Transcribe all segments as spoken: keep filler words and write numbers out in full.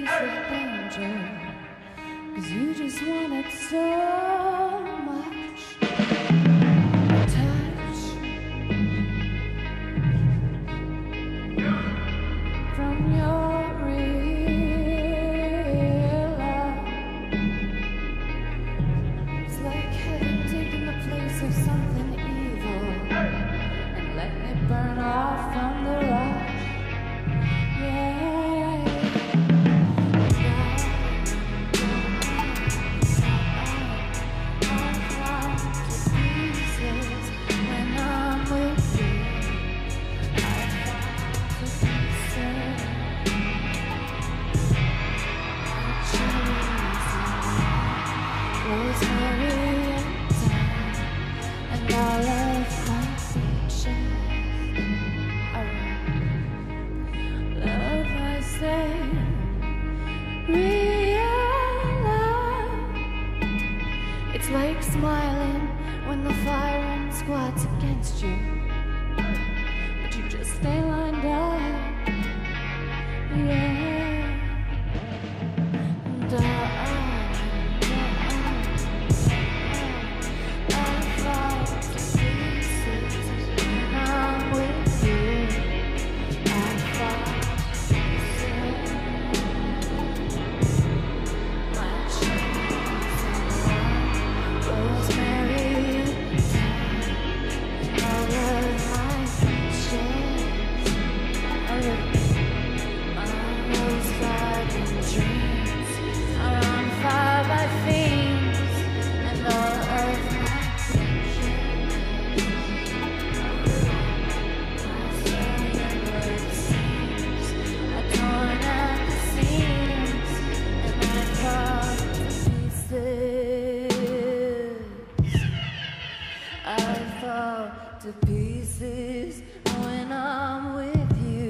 place of danger, 'cause you just want it so much. Touch from your real love. It's like heaven taking the place of something evil and letting it burn off from the rock. It's like smiling when the fire and squats against you, but you just stay lined up, yeah. And I, I, I fall to pieces when I'm with you. I fall to pieces. My chains and rosemary and thyme, all of my wishes, all of my rose-garden dreams are on fire by fiends, and all of my wishes my cellular seams are torn at the seams, and I fall to pieces. I fall to pieces when I'm with you.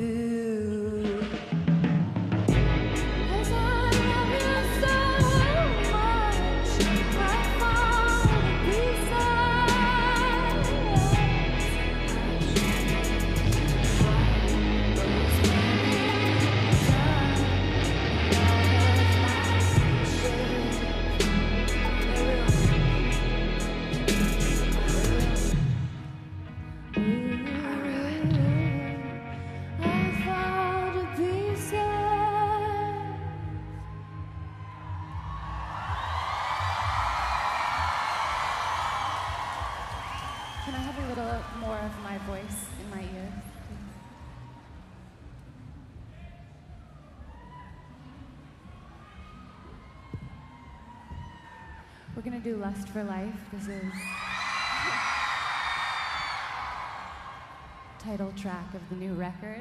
'Cause I love you so much, I fall to pieces. Can I have a little more of my voice in my ear, please? We're gonna do Lust for Life. This is title track of the new record.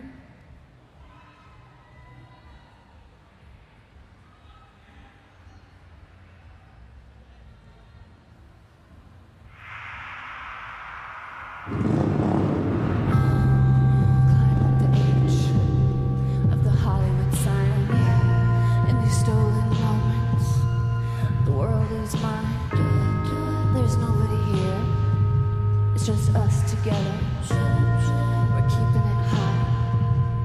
Climb up the edge of the Hollywood sign. In these stolen moments, the world is mine. There's nobody here. It's just us together. We're keeping it high.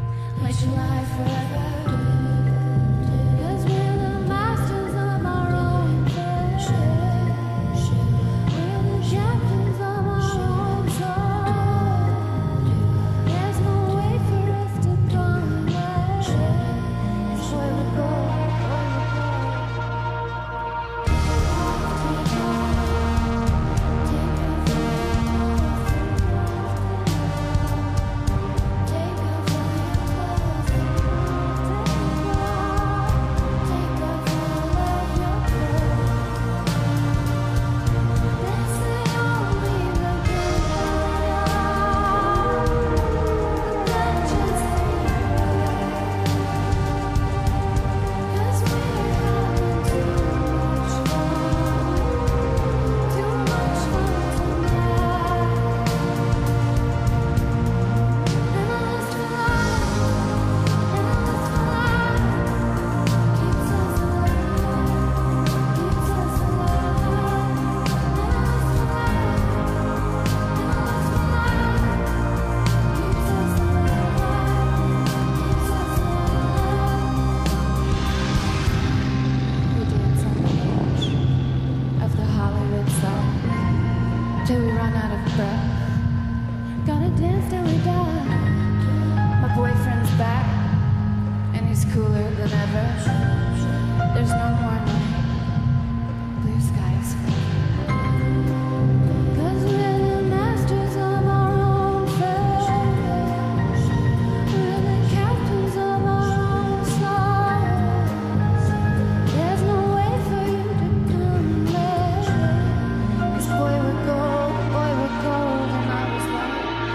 than ever. There's no more night. Blue skies forever. 'Cause we're the masters of our own fate. We're the captains of our own souls. There's no way for you to come back. 'Cause boy, we're gold, boy, we're gold, and I was right.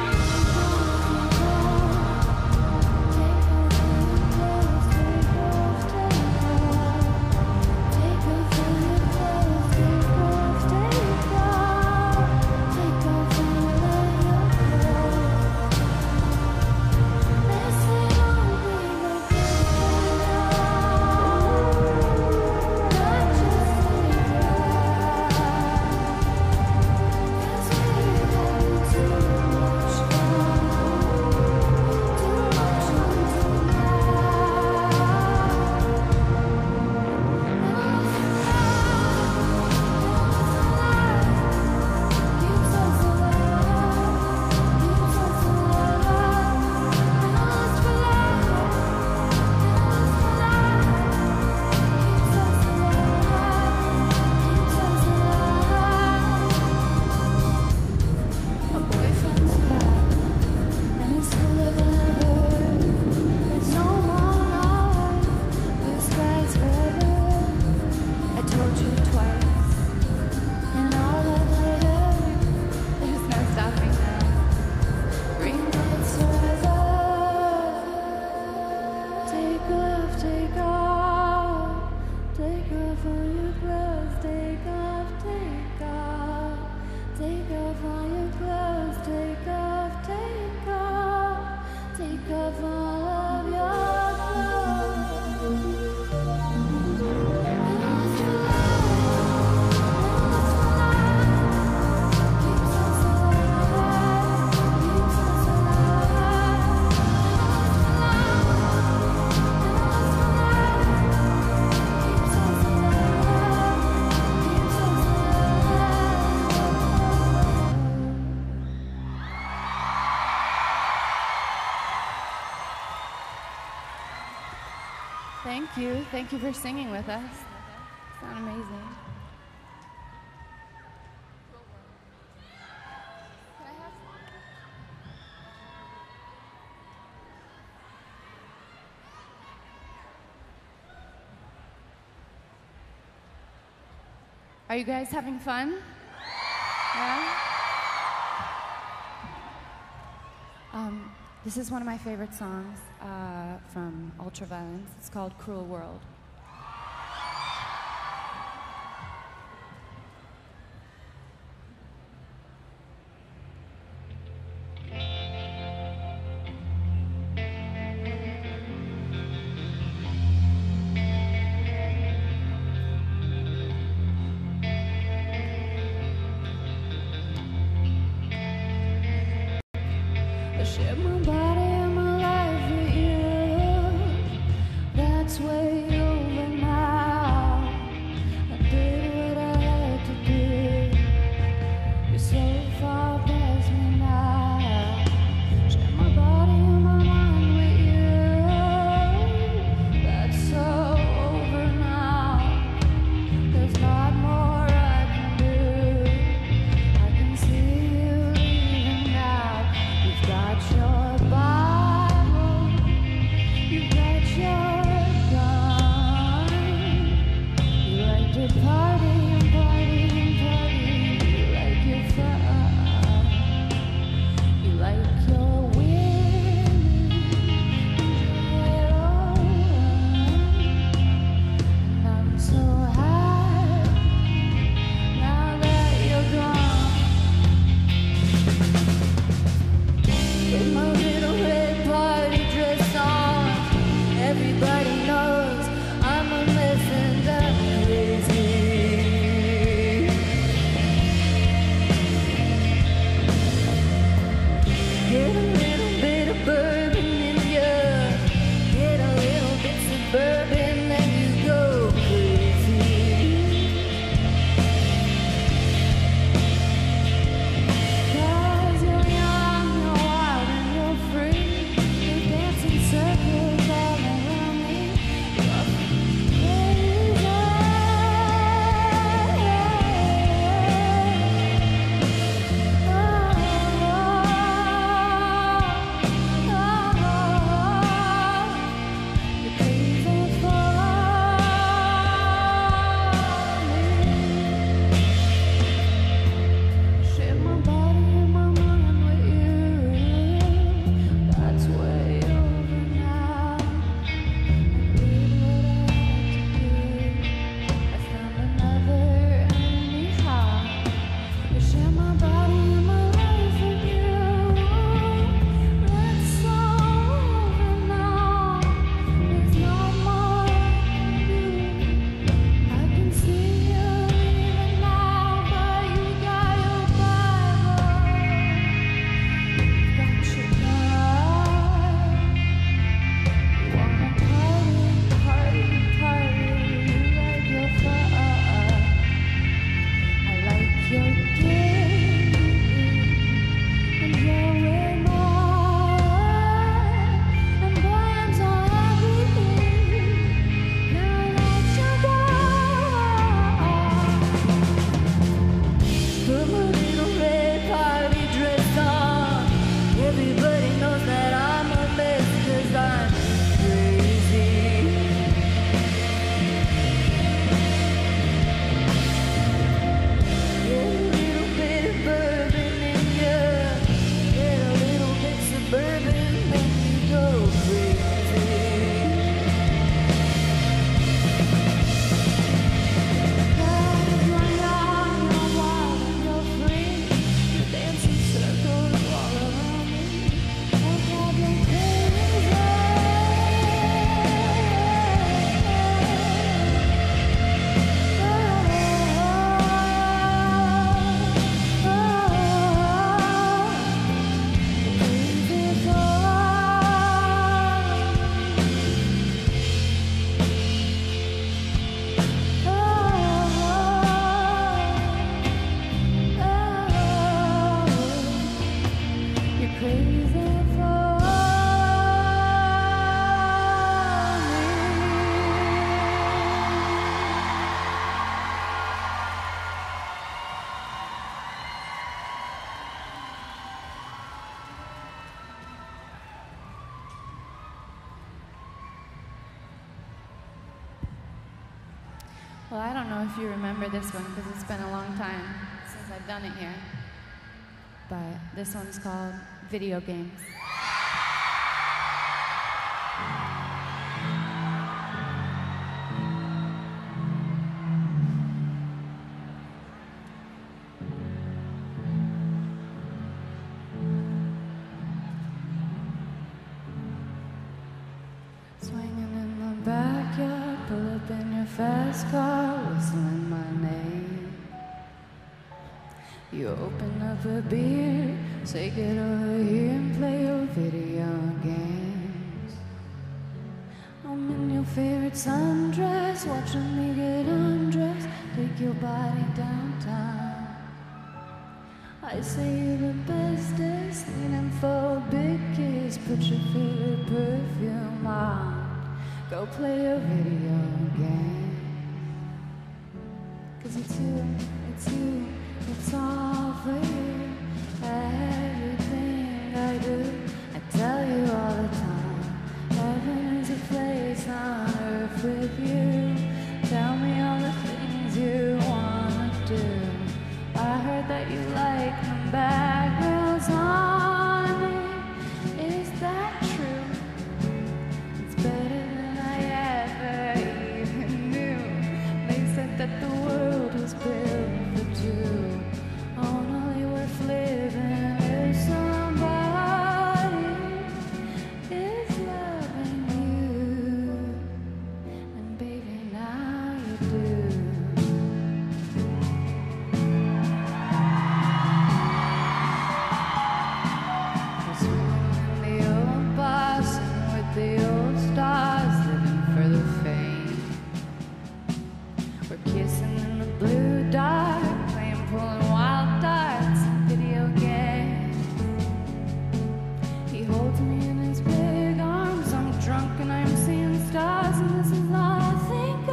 Thank you. Thank you for singing with us. You sound amazing. Can I have some? Are you guys having fun? Yeah? Um, This is one of my favorite songs uh, from Ultraviolence. It's called Cruel World. I share my body and my life with you. That's where you Well, I don't know if you remember this one because it's been a long time since I've done it here. But this one's called Video Games. Swinging in the backyard, pull up in your fast car, whistling my name. You open up a beer, say get over here and play your video games. I'm in your favorite sundress, watching me get undressed, take your body downtown. I say you're the bestest, leaning for a big kiss, put your favorite perfume on, go play your video game. Cause it's you, it's you, it's all for you. Everything I do, I tell you all the time. Heaven is a place on earth with you. Tell me all the things you wanna do. I heard that you like them bad girls, honey. Is that true? It's better than I ever even knew. They said that the world was built for two. Only worth living if somebody is loving you. And baby, now you do. The old stars living for the fame. We're kissing in the blue dark, playing pulling wild darts and video games. He holds me in his big arms, I'm drunk and I'm seeing stars, and this is all I think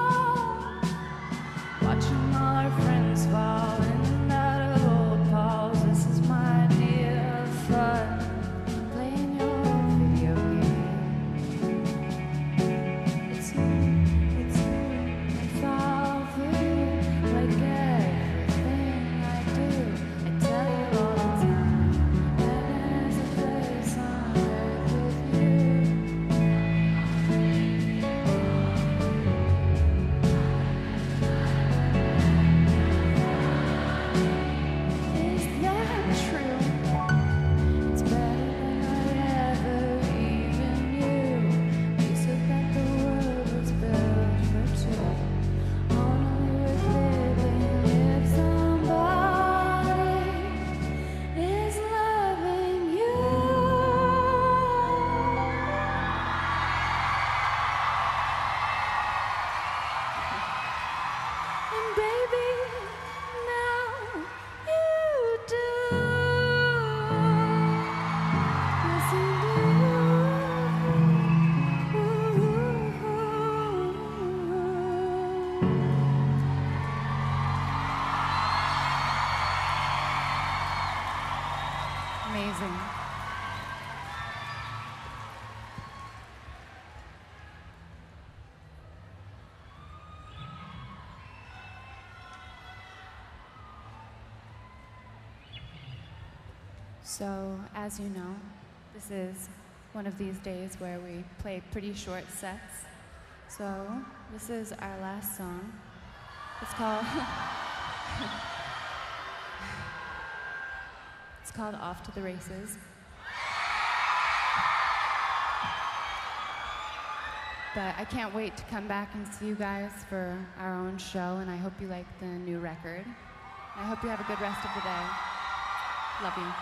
of. Watching all our friends fall in and out of old Pauls. This is my idea of fun. Amazing. So, as you know, this is one of these days where we play pretty short sets. So, this is our last song. It's called It's called Off to the Races. But I can't wait to come back and see you guys for our own show, and I hope you like the new record. I hope you have a good rest of the day. Love you.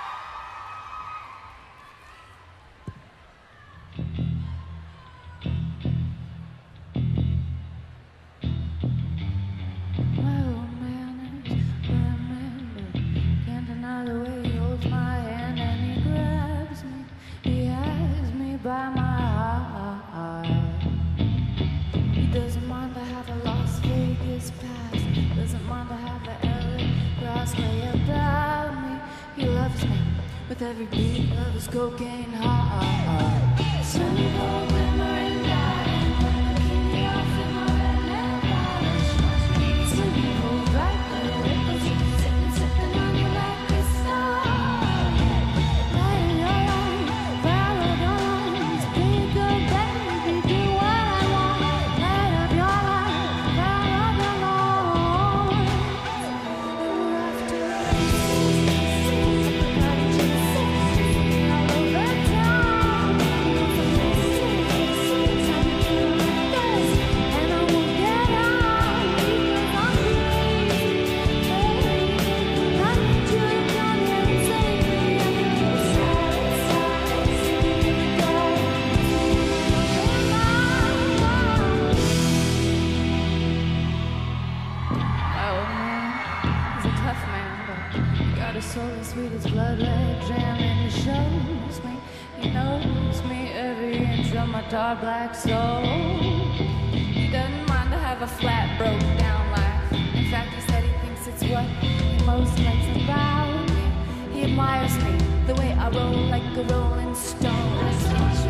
With every beat of his cocaine heart. Sunny boy, glimmering diamond, keep me off in my red of my dark black soul. He doesn't mind to have a flat, broke down life. In fact, he said he thinks it's what he most likes about me. He admires me, the way I roll like a rolling stone. I